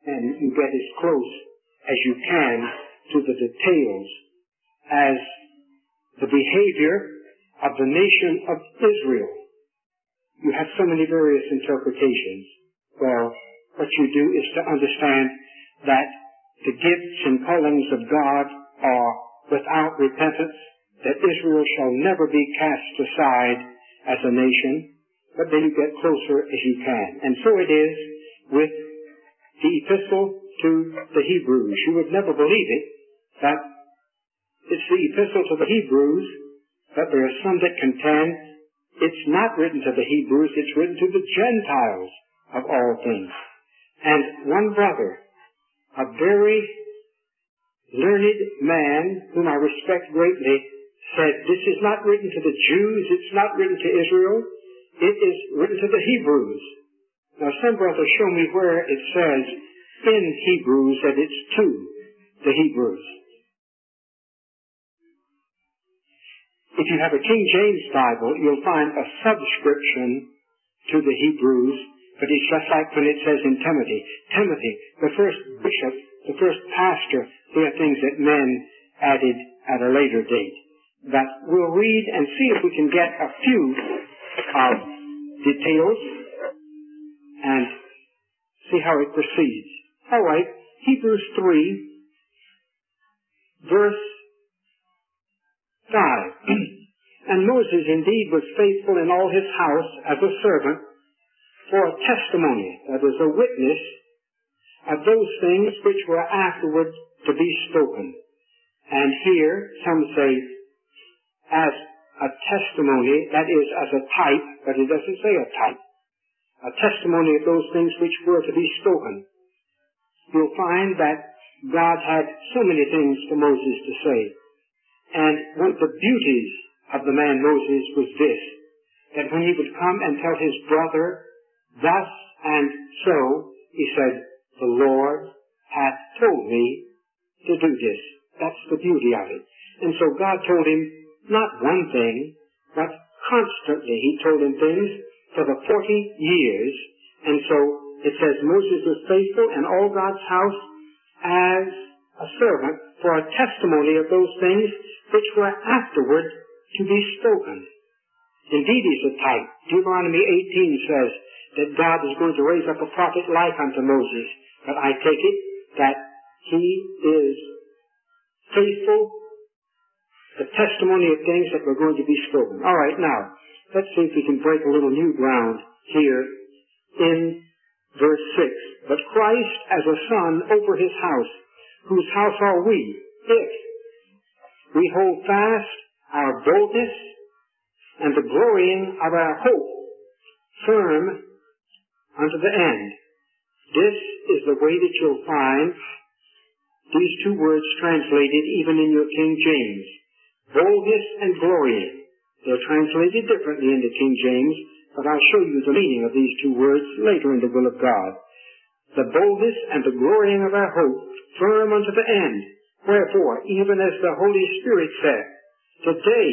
and you get as close as you can to the details as the behavior of the nation of Israel. You have so many various interpretations. Well, what you do is to understand that the gifts and callings of God are without repentance, that Israel shall never be cast aside as a nation, but then you get closer as you can. And so it is with the epistle to the Hebrews. You would never believe it, but it's the epistle to the Hebrews, but there are some that contend it's not written to the Hebrews, it's written to the Gentiles of all things. And one brother, a very learned man whom I respect greatly, said, this is not written to the Jews, it's not written to Israel, it is written to the Hebrews. Now some brothers show me where it says in Hebrews that it's to the Hebrews. If you have a King James Bible, you'll find a subscription to the Hebrews, but it's just like when it says in Timothy. Timothy, the first bishop, the first pastor, they are things that men added at a later date. But we'll read and see if we can get a few details and see how it proceeds. All right, Hebrews 3, verse 5. And Moses indeed was faithful in all his house as a servant for a testimony, that is, a witness of those things which were afterward to be spoken. And here, some say, as a testimony, that is, as a type, but it doesn't say a type. A testimony of those things which were to be spoken. You'll find that God had so many things for Moses to say. And one of the beauties of the man Moses was this, that when he would come and tell his brother, thus and so, he said, the Lord hath told me to do this. That's the beauty of it. And so God told him not one thing, but constantly he told him things for the 40 years. And so it says Moses was faithful in all God's house as a servant for a testimony of those things which were afterward to be spoken. Indeed, he's a type. Deuteronomy 18 says that God is going to raise up a prophet like unto Moses. But I take it that he is faithful, the testimony of things that were going to be spoken. All right, now, let's see if we can break a little new ground here in verse 6. But Christ as a son over his house, whose house are we, if we hold fast our boldness and the glorying of our hope firm unto the end. This is the way that you'll find these two words translated even in your King James. Boldness and glorying. They're translated differently in the King James, but I'll show you the meaning of these two words later in the will of God. The boldness and the glorying of our hope firm unto the end. Wherefore, even as the Holy Spirit said, today,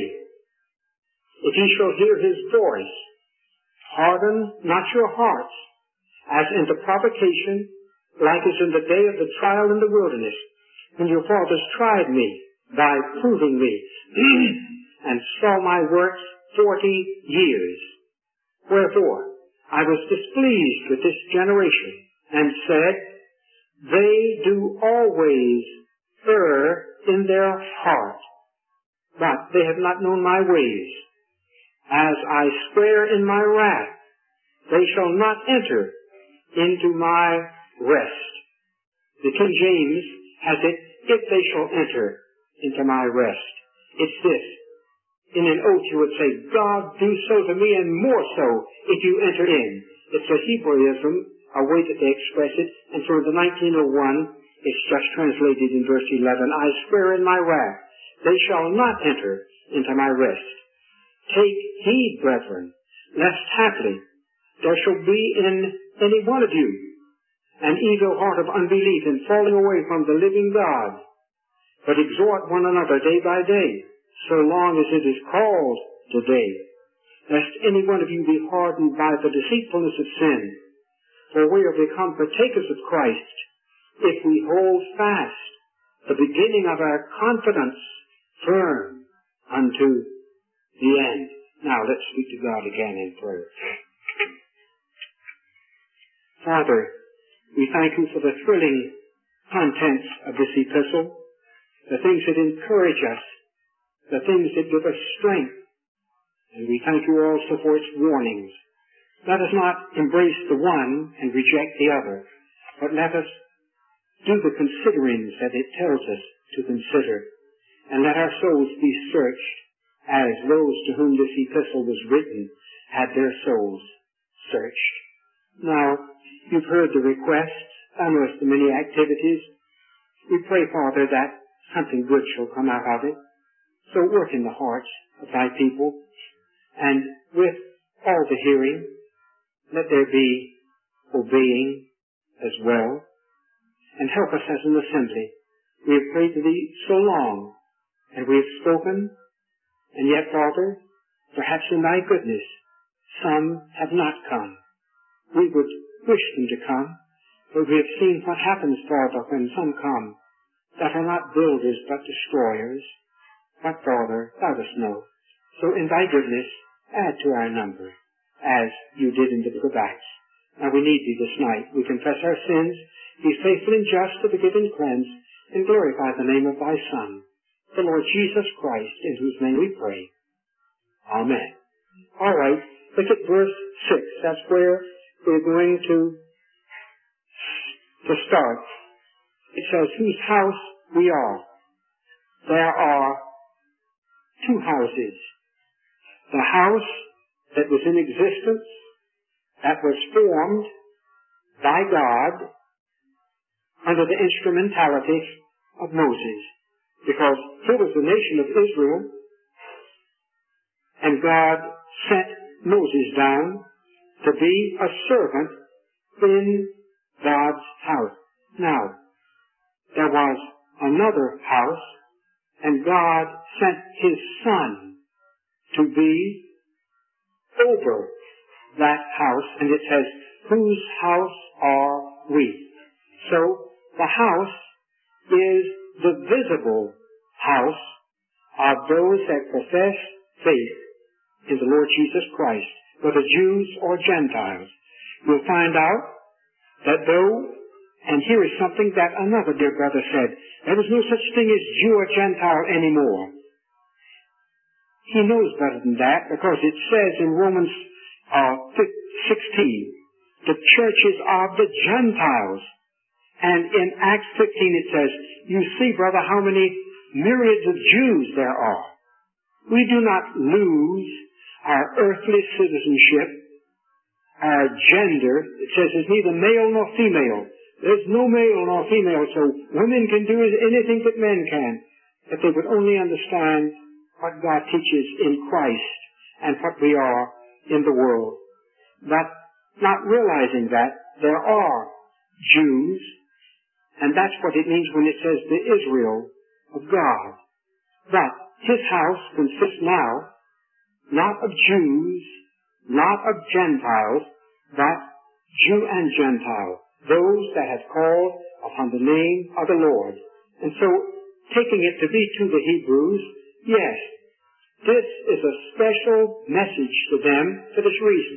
if ye shall hear his voice, harden not your hearts, as in the provocation, like as in the day of the trial in the wilderness, when your fathers tried me by proving me, and saw my works 40 years. Wherefore, I was displeased with this generation, and said, they do always err in their heart, but they have not known my ways. As I swear in my wrath, they shall not enter into my rest. The King James has it, if they shall enter into my rest. It's this. In an oath you would say, God, do so to me and more so if you enter in. It's a Hebraism, a way that they express it, and so in the 1901, it's just translated in verse 11, I swear in my wrath, they shall not enter into my rest. Take heed, brethren, lest haply there shall be in any one of you an evil heart of unbelief in falling away from the living God. But exhort one another day by day, so long as it is called today, lest any one of you be hardened by the deceitfulness of sin. For we are become partakers of Christ, if we hold fast the beginning of our confidence firm unto the end. Now let's speak to God again in prayer. Father, we thank you for the thrilling contents of this epistle, the things that encourage us, the things that give us strength, and we thank you also for its warnings. Let us not embrace the one and reject the other, but let us do the considerings that it tells us to consider, and let our souls be searched as those to whom this epistle was written had their souls searched. Now, you've heard the requests, amongst the many activities. We pray, Father, that something good shall come out of it. So work in the hearts of thy people, and with all the hearing, let there be obeying as well, and help us as an assembly. We have prayed to thee so long, and we have spoken, and yet, Father, perhaps in thy goodness, some have not come. We would wish them to come, but we have seen what happens, Father, when some come that are not builders but destroyers. But, Father, let us know. So in thy goodness, add to our number, as you did in the book of Acts. Now we need thee this night. We confess our sins, be faithful and just to forgive and cleanse, and glorify the name of thy Son, the Lord Jesus Christ, in whose name we pray. Amen. All right, look at verse 6. That's where we're going to start. It says, whose house we are. There are two houses. The house that was in existence, that was formed by God under the instrumentality of Moses. Because here was the nation of Israel, and God sent Moses down to be a servant in God's house. Now, there was another house, and God sent his Son to be over that house, and it says, whose house are we? So, the house is the visible house of those that profess faith in the Lord Jesus Christ, whether Jews or Gentiles. You'll find out that though, and here is something that another dear brother said, there is no such thing as Jew or Gentile anymore. He knows better than that, because it says in Romans 16, the churches of the Gentiles. And in Acts 15 it says, you see, brother, how many myriads of Jews there are. We do not lose our earthly citizenship, our gender. It says there's neither male nor female. There's no male nor female, so women can do anything that men can. If they would only understand what God teaches in Christ and what we are in the world. But not realizing that there are Jews, and that's what it means when it says the Israel of God. But his house consists now not of Jews, not of Gentiles, but Jew and Gentile, those that have called upon the name of the Lord. And so, taking it to be to the Hebrews, yes, this is a special message to them for this reason.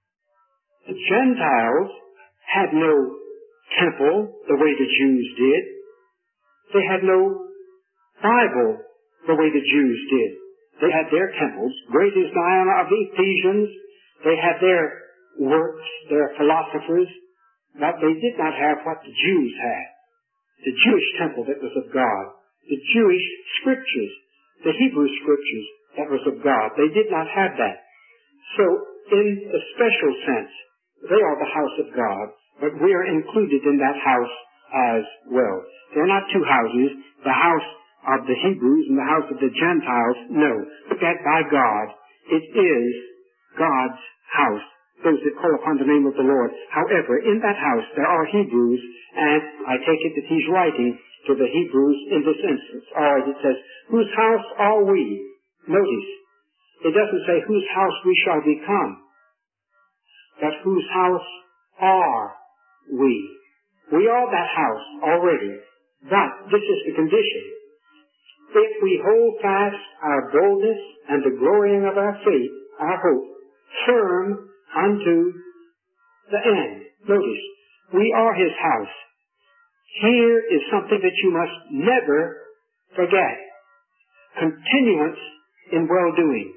The Gentiles had no temple the way the Jews did. They had no Bible the way the Jews did. They had their temples. Great is Diana of the Ephesians. They had their works, their philosophers, but they did not have what the Jews had. The Jewish temple that was of God. The Jewish scriptures, the Hebrew scriptures that was of God. They did not have that. So, in a special sense, they are the house of God, but we are included in that house as well. There are not two houses, the house of the Hebrews and the house of the Gentiles. No. Look at by God. It is God's house, those that call upon the name of the Lord. However, in that house there are Hebrews, and I take it that he's writing to the Hebrews in this instance. Or it says, whose house are we? Notice, it doesn't say whose house we shall become, but whose house are we? We are that house already, but this is the condition. If we hold fast our boldness and the glorying of our faith, our hope, firm unto the end. Notice, we are His house. Here is something that you must never forget. Continuance in well-doing.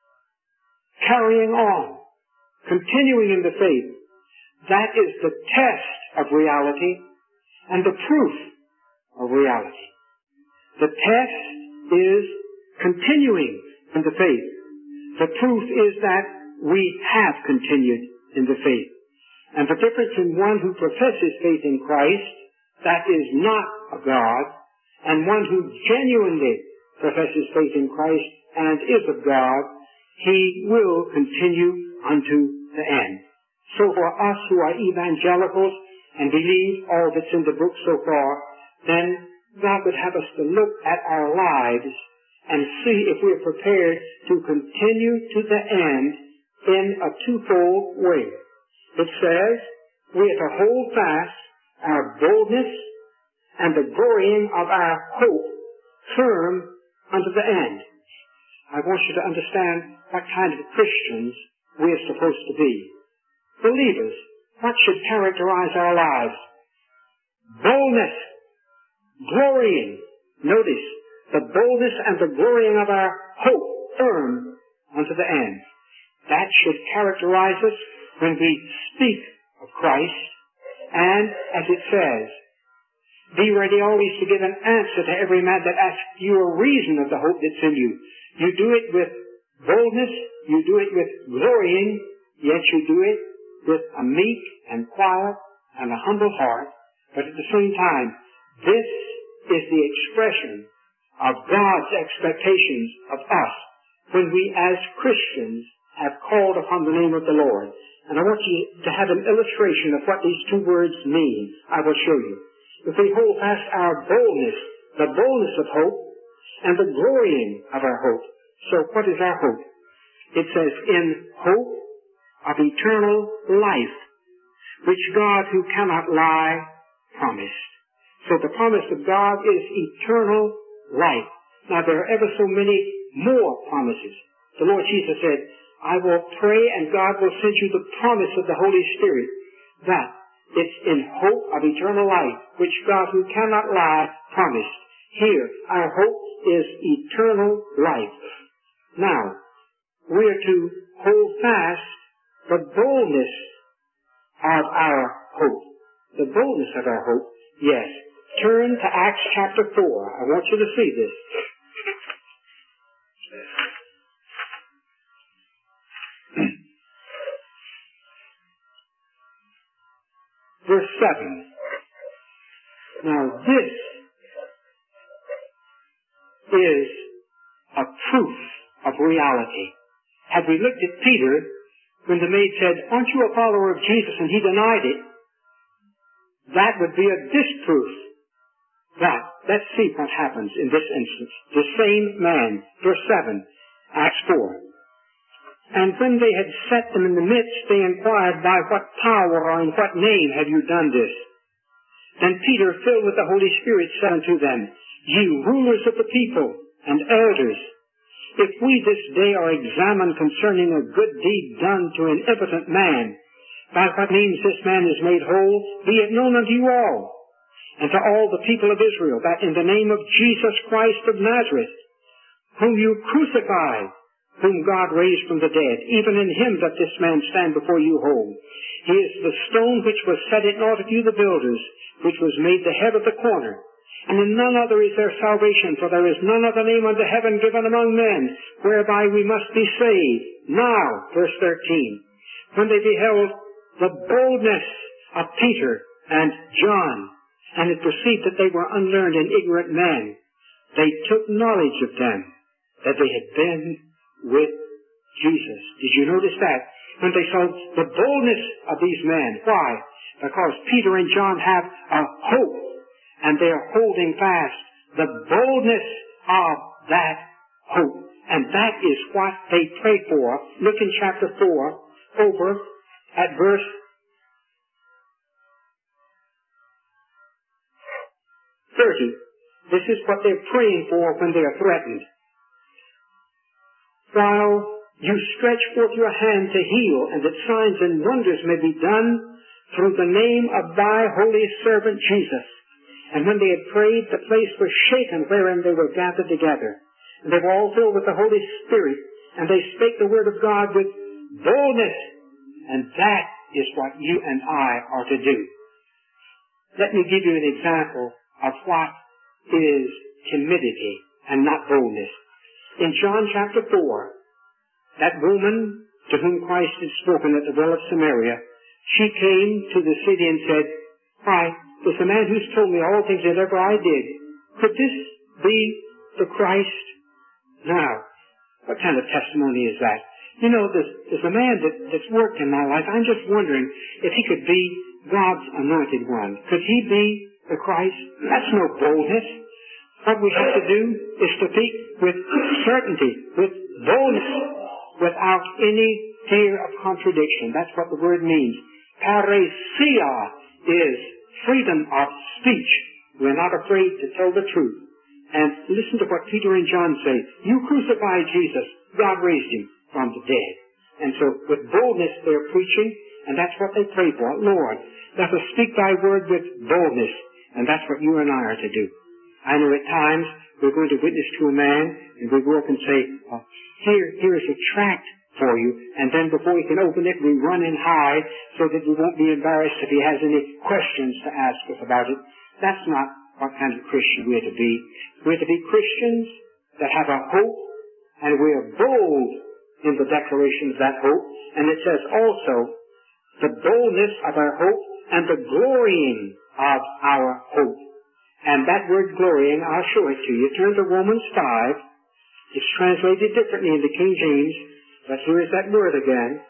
Carrying on. Continuing in the faith. That is the test of reality and the proof of reality. The test is continuing in the faith. The proof is that we have continued in the faith. And the difference in one who professes faith in Christ, that is not of God, and one who genuinely professes faith in Christ and is of God, he will continue unto the end. So for us who are evangelicals and believe all that's in the book so far, then God would have us to look at our lives and see if we are prepared to continue to the end in a twofold way. It says we are to hold fast our boldness and the glorying of our hope firm unto the end. I want you to understand what kind of Christians we are supposed to be. Believers, what should characterize our lives? Boldness, glorying. Notice, the boldness and the glorying of our hope firm unto the end. That should characterize us when we speak of Christ. And, as it says, be ready always to give an answer to every man that asks you a reason of the hope that's in you. You do it with boldness, you do it with glorying, yet you do it with a meek and quiet and a humble heart. But at the same time, this is the expression of God's expectations of us when we as Christians have called upon the name of the Lord. And I want you to have an illustration of what these two words mean. I will show you. If we hold fast our boldness, the boldness of hope, and the glorying of our hope. So what is our hope? It says, in hope of eternal life, which God who cannot lie promised. So the promise of God is eternal life. Now there are ever so many more promises. The Lord Jesus said, I will pray and God will send you the promise of the Holy Spirit. That it's in hope of eternal life, which God who cannot lie promised. Here, our hope is eternal life. Now, we are to hold fast the boldness of our hope. The boldness of our hope, yes. Turn to Acts chapter 4. I want you to see this. Verse 7. Now this is a proof of reality. Had we looked at Peter, when the maid said, aren't you a follower of Jesus? And he denied it, that would be a disproof. But let's see what happens in this instance. The same man, verse 7, Acts 4. And when they had set them in the midst, they inquired, by what power or in what name have you done this? Then Peter, filled with the Holy Spirit, said unto them, Ye rulers of the people and elders, if we this day are examined concerning a good deed done to an impotent man, by what means this man is made whole, be it known unto you all, and to all the people of Israel, that in the name of Jesus Christ of Nazareth, whom you crucified, whom God raised from the dead, even in him doth this man stand before you whole. He is the stone which was set at naught of you the builders, which was made the head of the corner. And in none other is there salvation, for there is none other name under heaven given among men, whereby we must be saved. Now, verse 13, when they beheld the boldness of Peter and John, and it perceived that they were unlearned and ignorant men, they took knowledge of them, that they had been with Jesus. Did you notice that? When they saw the boldness of these men. Why? Because Peter and John have a hope, and they are holding fast the boldness of that hope. And that is what they pray for. Look in chapter 4, over at verse 30, this is what they're praying for when they are threatened. While you stretch forth your hand to heal, and that signs and wonders may be done through the name of thy holy servant Jesus. And when they had prayed, the place was shaken wherein they were gathered together. And they were all filled with the Holy Spirit, and they spake the word of God with boldness. And that is what you and I are to do. Let me give you an example of what is timidity and not boldness. In John chapter 4, that woman to whom Christ had spoken at the well of Samaria, she came to the city and said, why, there's a man who's told me all things that ever I did. Could this be the Christ? Now, what kind of testimony is that? You know, there's a man that's worked in my life. I'm just wondering if he could be God's anointed one. Could he be the Christ? That's no boldness. What we have to do is to speak with certainty, with boldness, without any fear of contradiction. That's what the word means. Parousia is freedom of speech. We're not afraid to tell the truth. And listen to what Peter and John say. You crucified Jesus. God raised him from the dead. And so with boldness they're preaching, and that's what they pray for. Lord, let us speak thy word with boldness. And that's what you and I are to do. I know at times we're going to witness to a man, and we go up and say, here is a tract for you, and then before he can open it, we run and hide so that we won't be embarrassed if he has any questions to ask us about it. That's not what kind of Christian we're to be. We're to be Christians that have a hope, and we're bold in the declaration of that hope. And it says also, the boldness of our hope and the glorying of our hope. And that word glorying, I'll show it to you. Turn to Romans 5. It's translated differently in the King James, but here is that word again.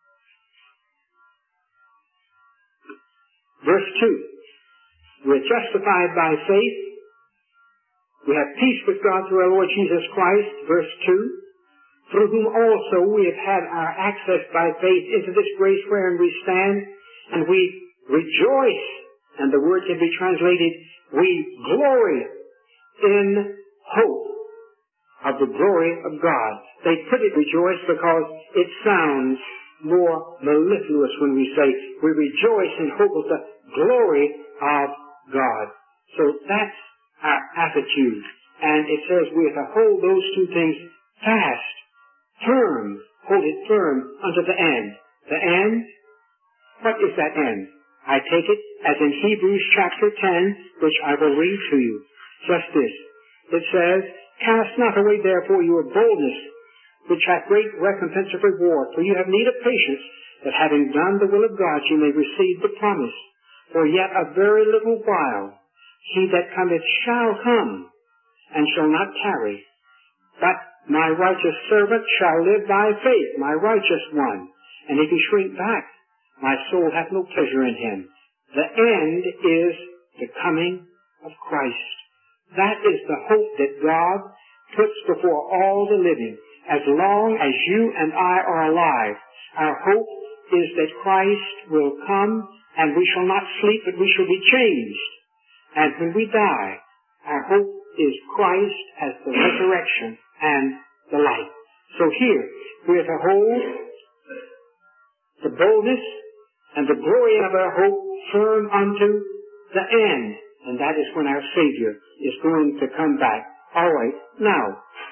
Verse 2. We're justified by faith. We have peace with God through our Lord Jesus Christ. Verse 2. Through whom also we have had our access by faith into this grace wherein we stand, and we rejoice. And the word can be translated, we glory in hope of the glory of God. They put it rejoice because it sounds more mellifluous when we say we rejoice in hope of the glory of God. So that's our attitude. And it says we have to hold those two things fast, firm, hold it firm unto the end. The end? What is that end? I take it as in Hebrews chapter 10, which I will read to you. Just this. It says, cast not away therefore your boldness, which hath great recompense of reward. For you have need of patience, that having done the will of God, you may receive the promise. For yet a very little while, he that cometh shall come, and shall not tarry. But my righteous servant shall live by faith, my righteous one. And if he shrink back, my soul hath no pleasure in him. The end is the coming of Christ. That is the hope that God puts before all the living. As long as you and I are alive, our hope is that Christ will come, and we shall not sleep, but we shall be changed. And when we die, our hope is Christ as the resurrection and the life. So here, we are to hold the boldness and the glory of our hope firm unto the end. And that is when our Savior is going to come back. All right, now,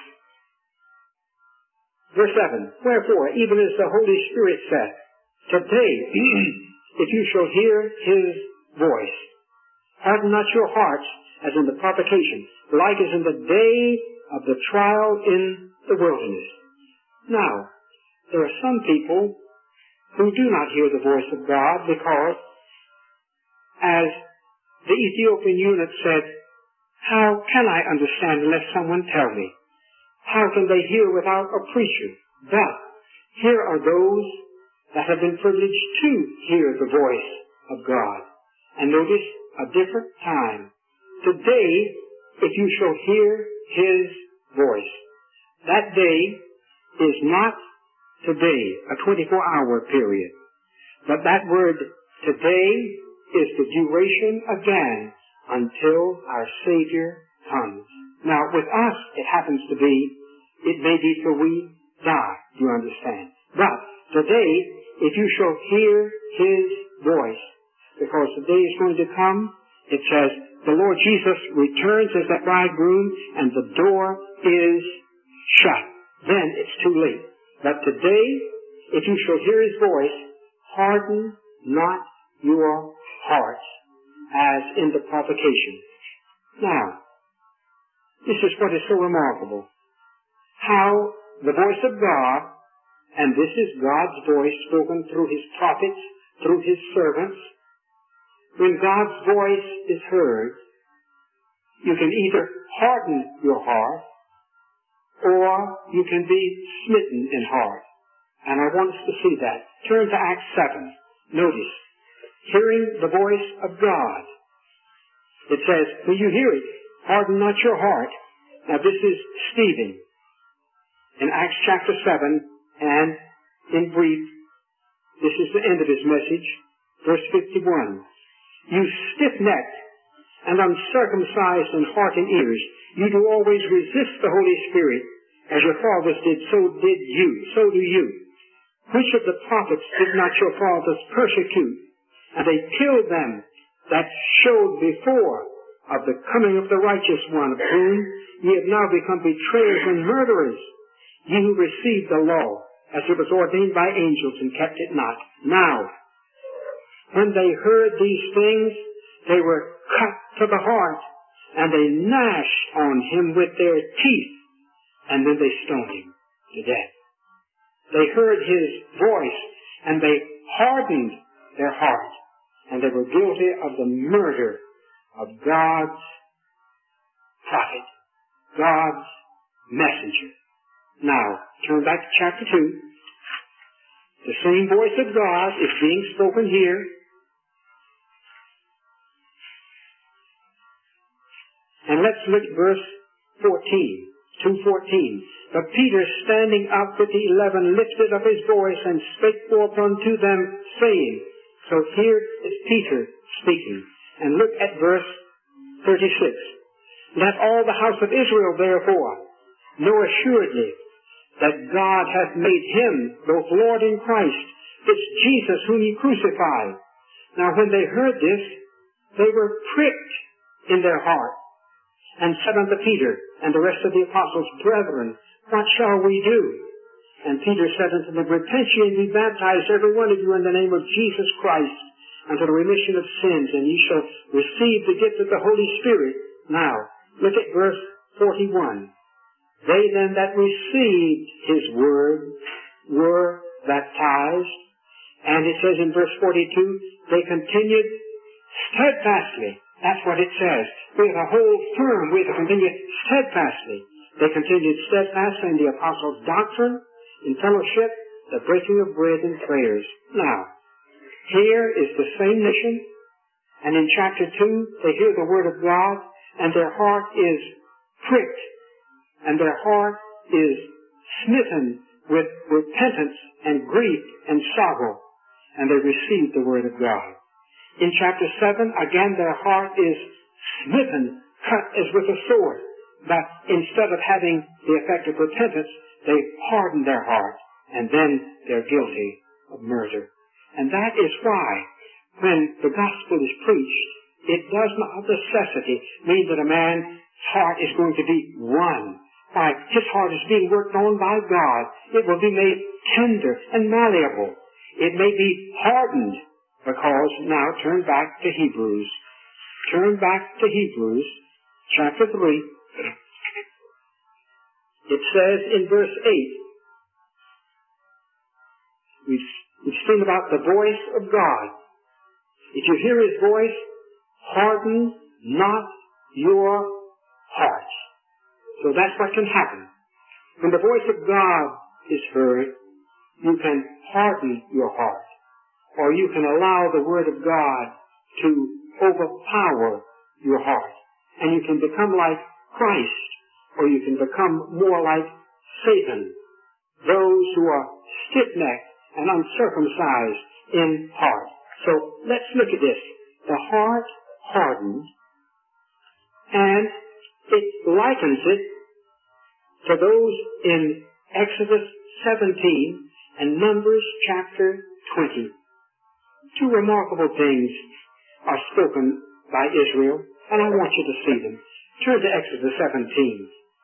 verse 7. Wherefore, even as the Holy Spirit saith, today, if you shall hear his voice, harden not your hearts as in the provocation, like as in the day of the trial in the wilderness. Now, there are some people who do not hear the voice of God because, as the Ethiopian eunuch said, how can I understand unless someone tell me? How can they hear without a preacher? But here are those that have been privileged to hear the voice of God. And notice a different time. Today, if you shall hear his voice. That day is not today, a 24-hour period. But that word today is the duration again until our Savior comes. Now, with us, it happens to be, it may be till we die, you understand. But today, if you shall hear His voice, because the day is going to come, it says, the Lord Jesus returns as that bridegroom, and the door is shut. Then it's too late. But today, if you shall hear His voice, harden not your hearts, as in the provocation. Now, this is what is so remarkable. How the voice of God, and this is God's voice spoken through His prophets, through His servants. When God's voice is heard, you can either harden your heart, or you can be smitten in heart. And I want us to see that. Turn to Acts 7. Notice, hearing the voice of God. It says, when you hear it, harden not your heart. Now this is Stephen in Acts chapter 7, and in brief, this is the end of his message, verse 51. You stiff-necked and uncircumcised in heart and ears, you do always resist the Holy Spirit, as your fathers did, so do you. Which of the prophets did not your fathers persecute? And they killed them that showed before of the coming of the righteous one, of whom ye have now become betrayers and murderers, ye who received the law, as it was ordained by angels, and kept it not. Now, when they heard these things, they were cut to the heart, and they gnashed on him with their teeth, and then they stoned him to death. They heard his voice, and they hardened their heart, and they were guilty of the murder of God's prophet, God's messenger. Now, turn back to chapter 2. The same voice of God is being spoken here. And let's look at verse 14, 2:14. But Peter, standing up with the 11, lifted up his voice and spake forth unto them, saying, so here is Peter speaking. And look at verse 36. Let all the house of Israel therefore know assuredly that God hath made him both Lord and Christ, this Jesus whom ye crucified. Now when they heard this, they were pricked in their heart, and said unto Peter and the rest of the apostles, Brethren, what shall we do? And Peter said unto them, Repent ye and be baptized every one of you in the name of Jesus Christ, unto the remission of sins, and ye shall receive the gift of the Holy Spirit. Now, look at verse 41. They then that received his word were baptized, and it says in verse 42, they continued steadfastly. That's what it says. We have to hold firm. We have to continue steadfastly. They continued steadfastly in the apostles' doctrine, in fellowship, the breaking of bread, and prayers. Now, here is the same mission, and in chapter 2, they hear the word of God, and their heart is pricked, and their heart is smitten with repentance and grief and sorrow, and they receive the word of God. In chapter 7, again their heart is smitten, cut as with a sword, but instead of having the effect of repentance, they harden their heart, and then they're guilty of murder. And that is why, when the gospel is preached, it does not of necessity mean that a man's heart is going to be won. Why, his heart is being worked on by God. It will be made tender and malleable. It may be hardened, because now turn back to Hebrews. Turn back to Hebrews, chapter 3. It says in verse 8, we've seen about the voice of God. If you hear his voice, harden not your hearts. So that's what can happen. When the voice of God is heard, you can harden your heart, or you can allow the word of God to overpower your heart, and you can become like Christ, or you can become more like Satan, those who are stiff-necked and uncircumcised in heart. So let's look at this. The heart hardened And it likens it to those in Exodus 17 and Numbers chapter 20. Two remarkable things are spoken by Israel, and I want you to see them. Turn to Exodus 17.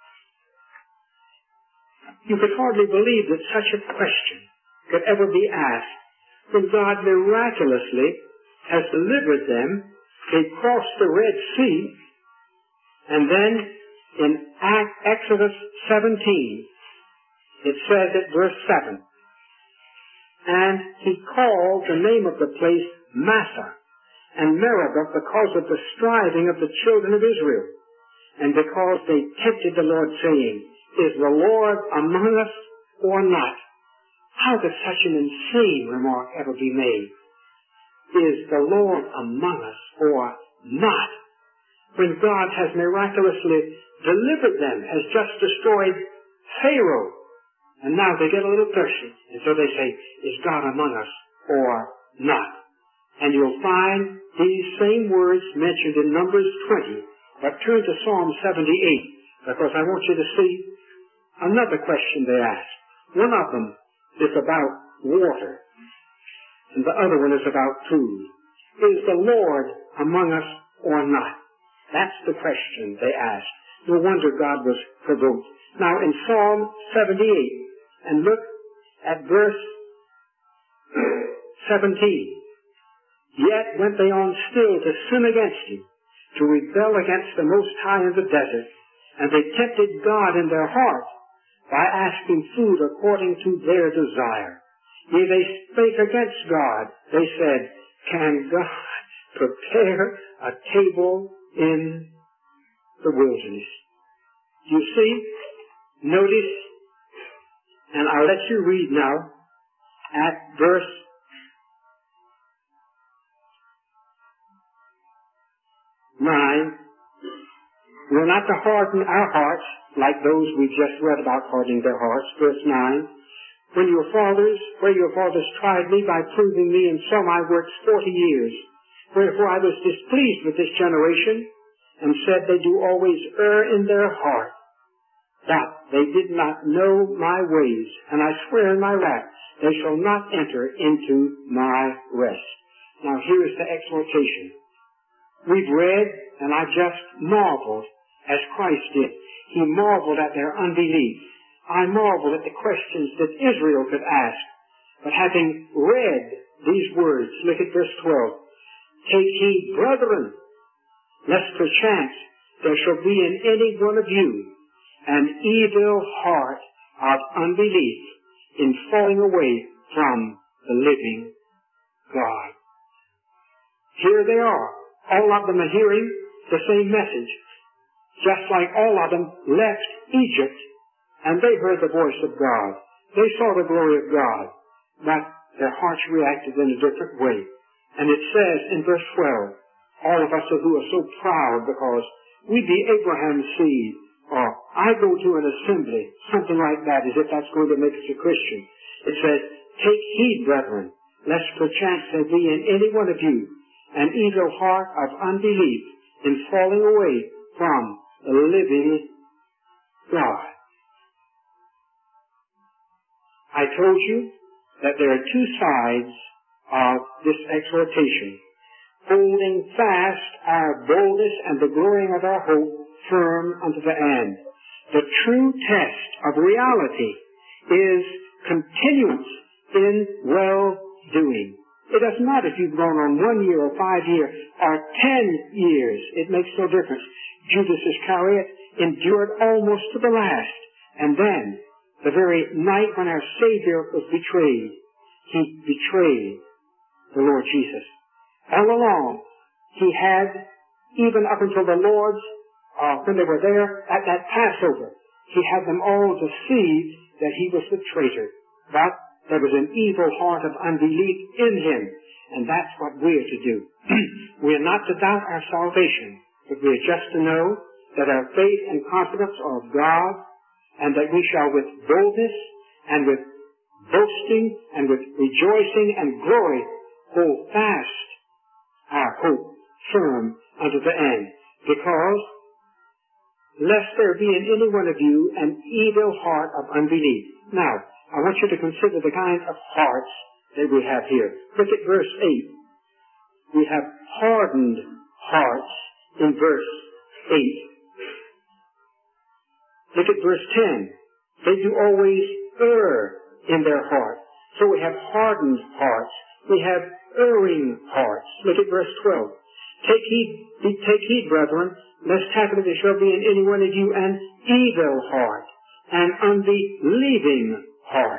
You could hardly believe that such a question could ever be asked when God miraculously has delivered them. They crossed the Red Sea, and then in Exodus 17, it says at verse 7, and he called the name of the place Massah and Meribah because of the striving of the children of Israel, and because they tempted the Lord, saying, is the Lord among us or not? How could such an insane remark ever be made? Is the Lord among us or not? When God has miraculously delivered them, has just destroyed Pharaoh, and now they get a little thirsty, and so they say, is God among us or not? And you'll find these same words mentioned in Numbers 20, but turn to Psalm 78, because I want you to see another question they ask. One of them is about water, and the other one is about food. Is the Lord among us or not? That's the question they ask. No wonder God was provoked. Now in Psalm 78, and look at verse 17. Yet went they on still to sin against him, to rebel against the Most High in the desert, and they tempted God in their heart by asking food according to their desire. Yea, they spake against God. They said, can God prepare a table in the wilderness? You see, notice, and I'll let you read now at verse 9. We're not to harden our hearts like those we just read about hardening their hearts. Verse 9. Where your fathers tried me by proving me and saw my works 40 years. Wherefore I was displeased with this generation, and said they do always err in their heart, that they did not know my ways, and I swear in my wrath, they shall not enter into my rest. Now here is the exhortation. We've read, and I just marveled, as Christ did. He marveled at their unbelief. I marveled at the questions that Israel could ask. But having read these words, look at verse 12. Take heed, brethren, lest perchance there shall be in any one of you an evil heart of unbelief in falling away from the living God. Here they are. All of them are hearing the same message. Just like all of them left Egypt, and they heard the voice of God. They saw the glory of God, but their hearts reacted in a different way. And it says in verse 12, all of us who are so proud because we be Abraham's seed, or I go to an assembly, something like that, as if that's going to make us a Christian. It says, take heed, brethren, lest perchance there be in any one of you an evil heart of unbelief in falling away from the living God. I told you that there are two sides of this exhortation. Holding fast our boldness and the glorying of our hope firm unto the end. The true test of reality is continuance in well-doing. It doesn't matter if you've gone on 1 year or 5 years or 10 years. It makes no difference. Judas Iscariot endured almost to the last. And then, the very night when our Savior was betrayed, he betrayed the Lord Jesus. All along, he had, even up until the Lord's, when they were there at that Passover, he had them all deceived that he was the traitor. But there was an evil heart of unbelief in him, and that's what we're to do. We're not to doubt our salvation, but we're just to know that our faith and confidence are of God, and that we shall with boldness and with boasting and with rejoicing and glory hold fast our hope firm unto the end. Because lest there be in any one of you an evil heart of unbelief. Now, I want you to consider the kind of hearts that we have here. Look at verse 8. We have hardened hearts in verse 8. Look at verse 10. They do always err in their heart. So we have hardened hearts. We have erring hearts. Look at verse 12. Take heed, brethren, lest haply there shall be in any one of you an evil heart, an unbelieving heart.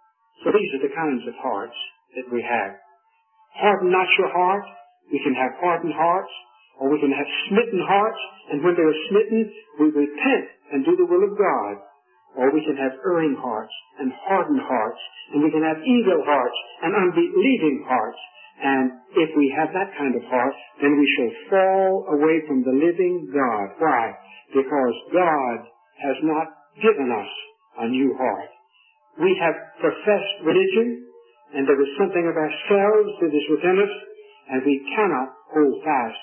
So these are the kinds of hearts that we have. Harden not your heart. We can have hardened hearts, or we can have smitten hearts, and when they're smitten, we repent and do the will of God. Or we can have erring hearts and hardened hearts, and we can have evil hearts and unbelieving hearts. And if we have that kind of heart, then we shall fall away from the living God. Why? Because God has not given us a new heart. We have professed religion, and there is something of ourselves that is within us, and we cannot hold fast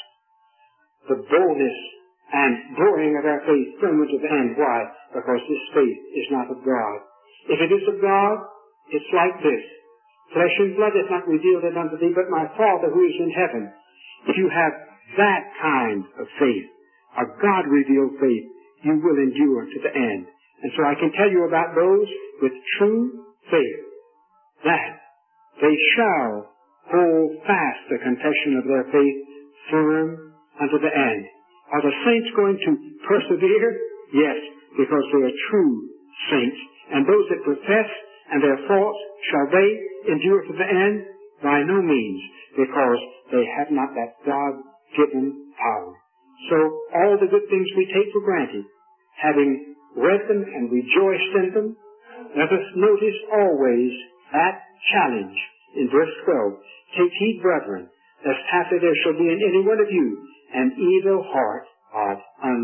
the boldness and growing of our faith firm unto the end. Why? Because this faith is not of God. If it is of God, it's like this. Flesh and blood hath not revealed it unto thee, but my Father who is in heaven. If you have that kind of faith, a God-revealed faith, you will endure to the end. And so I can tell you about those with true faith, that they shall hold fast the confession of their faith firm unto the end. Are the saints going to persevere? Yes, because they are true saints. And those that profess and their faults, shall they endure to the end? By no means, because they have not that God-given power. So all the good things we take for granted, having read them and rejoiced in them, let us notice always that challenge in verse 12. Take heed, brethren, lest haply there shall be in any one of you an evil heart of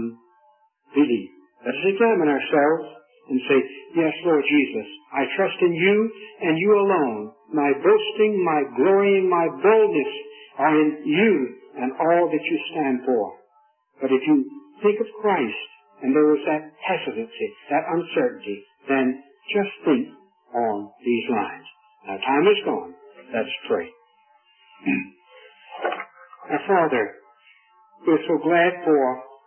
unbelief. Let us examine ourselves and say, yes, Lord Jesus, I trust in you and you alone. My boasting, my glorying, my boldness are in you and all that you stand for. But if you think of Christ and there is that hesitancy, that uncertainty, then just think on these lines. Now, time is gone. Let's pray. Our Father, we're so glad for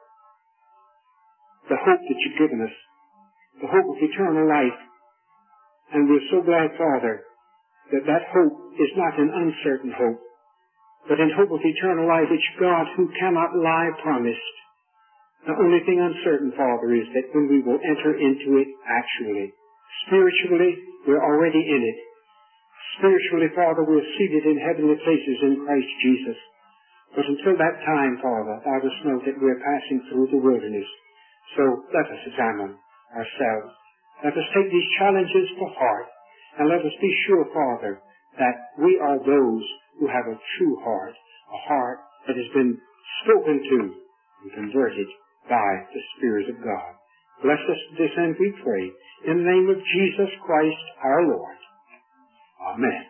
the hope that you've given us, the hope of eternal life. And we're so glad, Father, that that hope is not an uncertain hope, but in hope of eternal life, which God, who cannot lie, promised. The only thing uncertain, Father, is that when we will enter into it actually. Spiritually, we're already in it. Spiritually, Father, we're seated in heavenly places in Christ Jesus. But until that time, Father, thou dost know that we're passing through the wilderness. So let us examine ourselves. Let us take these challenges to heart, and let us be sure, Father, that we are those who have a true heart, a heart that has been spoken to and converted by the Spirit of God. Bless us to this end, we pray, in the name of Jesus Christ our Lord. Amen.